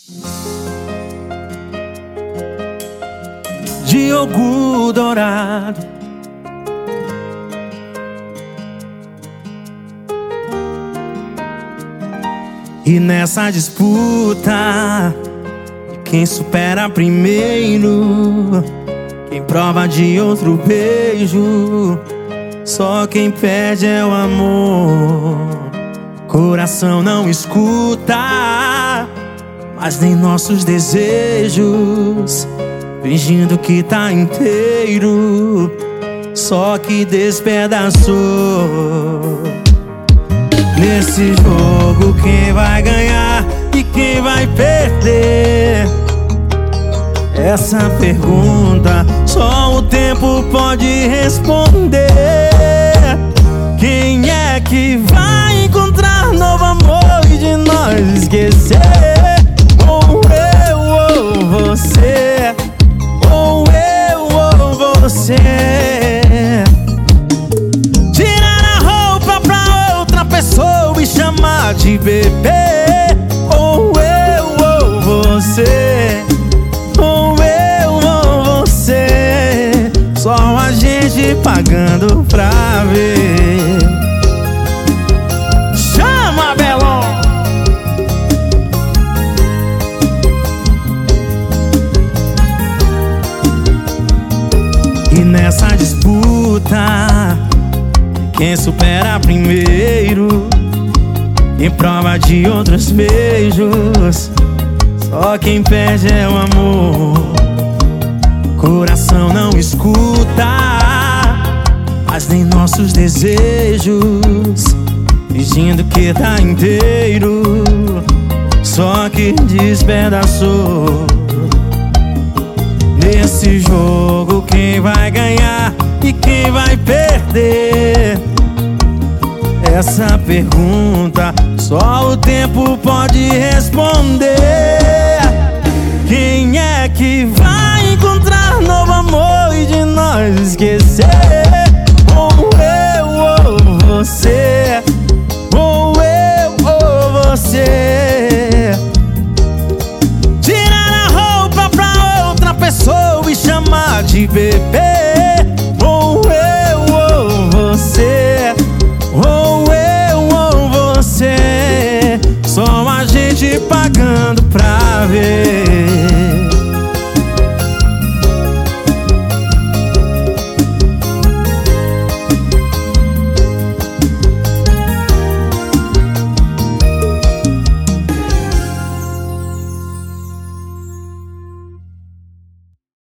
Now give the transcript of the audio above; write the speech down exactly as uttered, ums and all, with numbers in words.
Diogo Dourado. E nessa disputa de quem supera primeiro, quem prova de outro beijo, só quem perde é o amor. Coração não escuta, mas nem nossos desejos, fingindo que tá inteiro, só que despedaçou. Nesse jogo quem vai ganhar e quem vai perder? Essa pergunta só o tempo pode responder. Quem é que vai encontrar novo amor e de nós esquecer? Ou eu ou você, ou eu ou você. Tirar a roupa pra outra pessoa e chamar de bebê. Ou eu ou você, ou eu ou você. Só a gente pagando pra ver. Chama, Belon! E nessa disputa, quem supera primeiro, quem prova de outros beijos, só quem perde é o amor. Coração não escuta, mas nem nossos desejos, fingindo que tá inteiro, só que despedaçou. Nesse jogo quem vai ganhar e quem vai perder? Essa pergunta só o tempo pode responder. Quem é que vai encontrar novo amor e de nós esquecer? Ou eu ou você, ou eu ou você. Tirar a roupa pra outra pessoa e chamar de bebê. Ou eu ou você, ou eu ou você. Só a gente pagando pra ver.